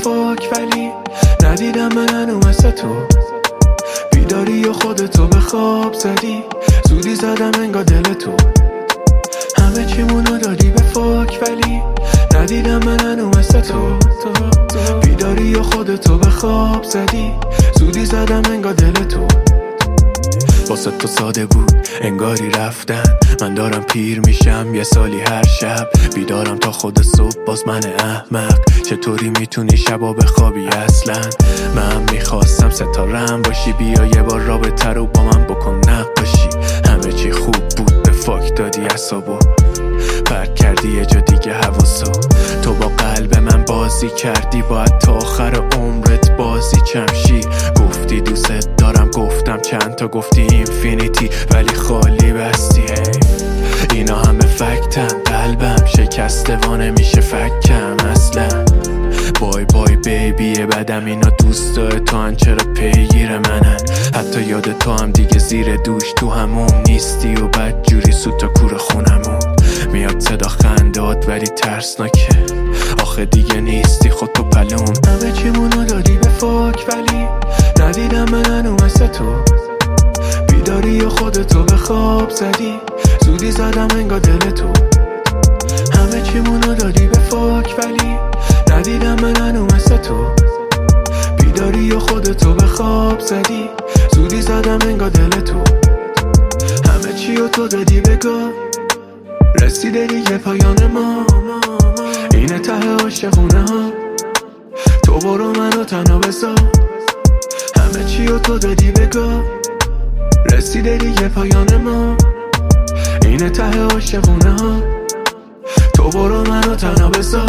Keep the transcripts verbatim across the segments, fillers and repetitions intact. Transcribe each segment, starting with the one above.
فاک، ولی ندیدم من هنو مثل تو. بیداری و خودتو به خواب زدی، زودی زدم انگار دل تو. همه چیمونو دادی به فاک، ولی ندیدم من هنو مثل تو. بیداری و خودتو به خواب زدی، زودی زدم انگار دل تو. واسه تو ساده بود انگاری رفتن، من دارم پیر میشم یه سالی هر شب. بیدارم تا خود صبح باز من احمق، چطوری میتونی شبا بخوابی اصلا؟ من میخواستم ستارم باشی، بیا یه بار رابطه رو با من بکن نقاشی. همه چی خوب بود به فاک دادی عصابو، پرک کردی یه جا دیگه حواسو. تو با قلب من بازی کردی، باید تا آخر عمرت بازی چمشی. گفتی دوست دارم، گفتم چند تا، گفتی اینفینیتی ولی خالی بستی. اینا همه فکتن، قلبم شکسته و نمیشه فکم اصلا. بای بای بیبیه بدم، اینا دوستای تو هن چرا پیگیر منن؟ حتی یاد تو هم دیگه زیر دوش تو همون نیستی و بد جوری سود تا کور خونمون. میاد صدا خندات ولی ترسناکه، آخه دیگه نیستی خود تو پلون. همه چیمونو دادی به فاک، ولی ندیدم من هنو مثل تو. بیداری و خودتو به خواب زدی، زودی زدم انگار دل تو. همه چیمونو دادی به فاک، ولی ندیدم من هنو مثل تو. بیداری و خودتو به خواب زدی، زودی زدم انگار دل تو. همه چیو تو دادی به گاه، رسیده دیگه پایان ما. اینه ته عاشقونه ها، تو برو منو تنها بذار. همه چیو تو دادی به گاه، رسیده دیگه پایان ما. اینه ته عاشقونه ها، تو برو منو تنها بذار.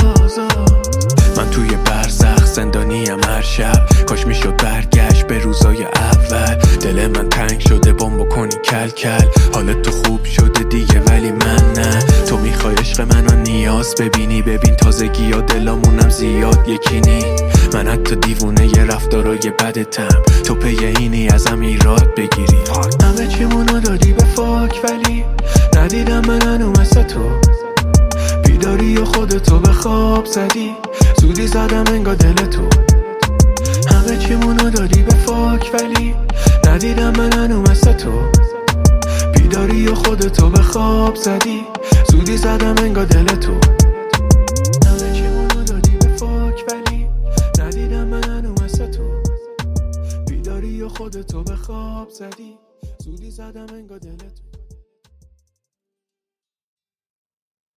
من توی برزخ زندانیم هر شب، کاش میشد برگشت به روزای اول. دل من تنگ شده بمب بکنی کل کل، حالت تو خوب شده دیگه ولی من نه. تو میخوای عشق منو نیاز ببینی، ببین تازگی ها دلامونم زیاد یکی نی. من حتی دیوونه ی رفتارای بدتم، تو پی اینی ازم ایراد بگیری. همه چیمونو دادی به فاک، ولی ندیدم من هنو مثل تو. بیداری و خودتو به خواب زدی، زودی زدم انگار دل تو. همه چیمونو دادی به فاک، ولی ندیدم من هنو مثل تو. بیداری و خودتو به خواب زدی، زودی زدم انگار دل تو. همه چیمونو دادی به فاک، ولی ندیدم من هنو مثل تو. بیداری و خودتو به خواب زدی، زودی زدم انگار دل تو.